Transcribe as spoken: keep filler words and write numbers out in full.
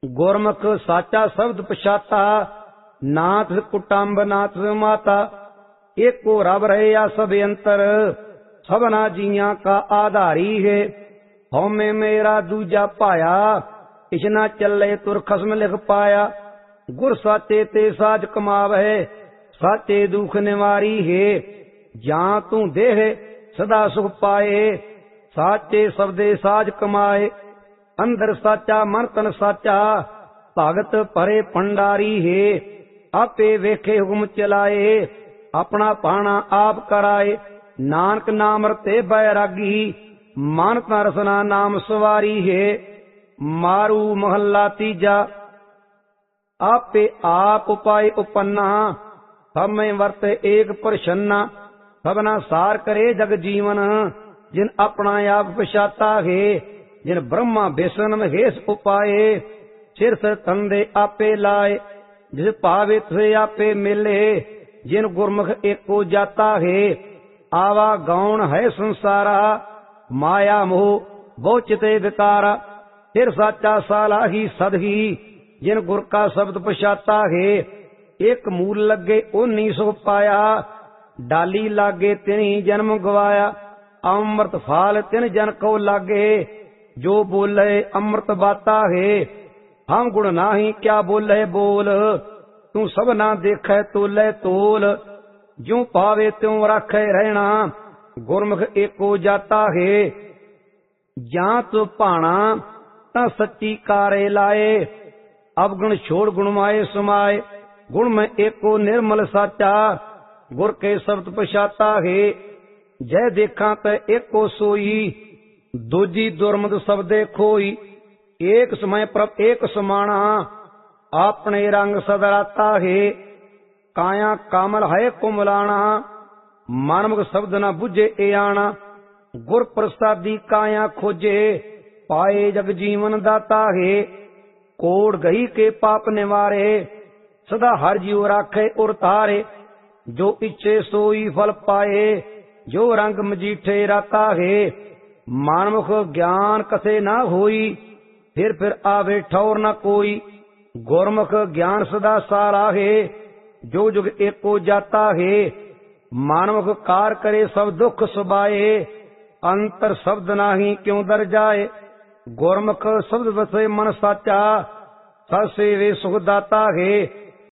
ਗੁਰਮੁਖ ਸਾਚਾ ਸ਼ਬਦ ਪਛਾਤਾ, ਨਾਥ ਕੁਟੰਬ ਨਾਥ ਮਾਤਾ। ਏਕੋ ਰਬ ਰਹਿਆ ਸਭ ਅੰਤਰ, ਸਭਨਾ ਜੀਆਂ ਕਾ ਆਧਾਰੀ ਹੈ। ਹਉਮੈ ਮੇਰਾ ਦੂਜਾ ਭਾਇਆ, ਇਛ ਨਾ ਚੱਲੇ ਤੁਰ ਖਸਮ ਲਿਖ ਪਾਇਆ। ਗੁਰ ਸਾਚੇ ਤੇ ਸਾਜ ਕਮਾਵੈ, ਸਾਚੇ ਦੁਖ ਨਿਵਾਰੀ ਹੈ। ਜਾਂ ਤੂੰ ਦੇਹ ਸਦਾ ਸੁਖ ਪਾਏ, ਸਾਚੇ ਸਬਦੇ ਸਾਜ ਕਮਾਏ। ਅੰਦਰ ਸਾਚਾ ਮਨ ਤਨ ਸਾਚਾ, ਭਗਤ ਭਰੇ ਭੰਡਾਰੀ ਹੈ। ਆਪੇ ਵੇਖੇ ਹੁਕਮ ਚਲਾਏ, ਆਪਣਾ ਪਾਣਾ ਆਪ ਕਰਾਏ। ਨਾਨਕ ਨਾਮ ਰਤੇ ਬੈਰਾਗੀ, ਮਨ ਤਨ ਰਸਨਾ ਨਾਮ ਸਵਾਰੀ ਹੈ। ਮਾਰੂ ਮਹੱਲਾ ਤੀਜਾ। ਆਪੇ ਆਪ ਉਪਾਏ ਉਪੰਨਾ, ਸਭੈ ਵਰਤੈ ਏਕ ਪ੍ਰਸੰਨਾ। ਸਭਨਾ ਸਾਰ ਕਰੇ ਜਗ ਜੀਵਨ, ਜਿਨ ਆਪਣਾ ਆਪ ਪਛਾਤਾ ਹੈ। ਜਿਨ ਬ੍ਰਹਮਾ ਵਿਸ਼ਨ ਮਹੇਸ਼ ਉਪਾਏ, ਸਿਰ ਸਿਰ ਤੰਦੇ ਆਪੇ ਲਾਏ। ਜਿਸ ਭਾਵੇ ਤੁਸੇ ਆਪੇ ਮਿਲੇ, ਜਿਨ ਗੁਰਮੁਖ ਏਕੋ ਜਾਤਾ ਹੈ। ਆਵਾ ਗੌਣ ਹੈ ਸੰਸਾਰਾ, ਮਾਇਆ ਮੋਹ ਬਹੁ ਚਿਤੇ ਵਿਕਾਰਾ। ਫਿਰ ਸਾਚਾ ਸਾਲਾਹੀ ਸਦਹੀ, ਜਿਨ ਗੁਰ ਕਾ ਸ਼ਬਦ ਪਛਾਤਾ ਹੈ। ਇੱਕ ਮੂਲ ਲੱਗੇ ਓਨੀ ਸੁਖ ਪਾਇਆ, ਡਾਲੀ ਲਾਗੇ ਤਿਨੀ ਜਨਮ ਗਵਾਇਆ। ਅੰਮ੍ਰਿਤ ਫਾਲ ਤਿਨ ਜਨ ਕੋ ਲਾਗੇ, ਜੋ ਬੋਲੇ ਅੰਮ੍ਰਿਤ ਬਾਤਾ ਹੈ। ਹਮ ਗੁਣ ਨਾਹੀ ਕਿਆ ਬੋਲੇ ਬੋਲ, ਤੂੰ ਸਭਨਾ ਦੇਖੈ ਤੋਲੇ ਤੋਲ। ਜਿਉ ਪਾਵੇ ਤਿਉ ਰਾਖੈ ਰਹਿਣਾ, ਗੁਰਮੁਖ ਏਕੋ ਜਾਤਾ ਹੈ। ਜਾਂ ਤੂੰ ਭਾਣਾ ਤਾਂ ਸੱਚੀ ਕਾਰੇ ਲਾਏ, ਅਵਗੁਣ ਛੋੜ ਗੁਣ ਮਾਏ ਸਮਾਏ। ਗੁਣ ਮੈਂ ਏਕੋ ਨਿਰਮਲ ਸਾਚਾ, ਗੁਰ ਕੇ ਸ਼ਬਦ ਪਛਾਤਾ ਹੈ। ਜੈ ਦੇਖਾਂ ਤੈ ਏਕੋ ਸੋਈ, ਦੂਜੀ ਦੁਰਮਤ ਸਬਦੇ ਖੋਈ। ਏਕ ਸਮੈ ਪ੍ਰਭ ਏਕ ਸਮਾਣਾ, ਆਪਣੇ ਰੰਗ ਸਦਰਾਤਾ ਹੈ। ਕਾਇਆ ਕਾਮਲ ਹੈ ਕੁਮਲਾਣਾ, ਮਨਮੁਖ ਸ਼ਬਦ ਨਾ ਬੁਝੇ ਏ ਆਣਾ। ਗੁਰ ਪ੍ਰਸਾਦੀ ਕਾਇਆ ਖੋਜੇ, ਪਾਏ ਜਗ ਜੀਵਨ ਦਾਤਾ ਹੈ। ਕੋੜ ਗਈ ਕੇ ਪਾਪ ਨਿਵਾਰੇ, ਸਦਾ ਹਰ ਜੀਉ ਰਾਖੇ ਉਰ ਤਾਰੇ। ਜੋ ਇੱਛੇ ਸੋਈ ਫਲ ਪਾਏ, ਜੋ ਰੰਗ ਮਜੀਠੇ ਰਾਤਾ ਹੈ। ਮਨਮੁਖ ਗਿਆਨ ਕਸੇ ਨਾ ਹੋਈ, ਫਿਰ ਫਿਰ ਆਵੇ ਠੌਰ ਨਾ ਕੋਈ। ਗੁਰਮੁਖ ਗਿਆਨ ਸਦਾ ਸਾਰਾ ਹੈ, ਜੋ ਜੁਗ ਏਕੋ ਜਾਤਾ ਹੈ। ਮਨਮੁਖ ਕਾਰ ਕਰੇ ਸਭ ਦੁੱਖ ਸੁਬਾਏ, ਅੰਤਰ ਸ਼ਬਦ ਨਾਹੀ ਕਿਉ ਦਰ ਜਾਏ। ਗੁਰਮੁਖ ਸ਼ਬਦ ਵਸੇ ਮਨ ਸਾਚਾ, ਸਦ ਸੇਵੇ ਸੁਖ ਦਾਤਾ ਹੈ।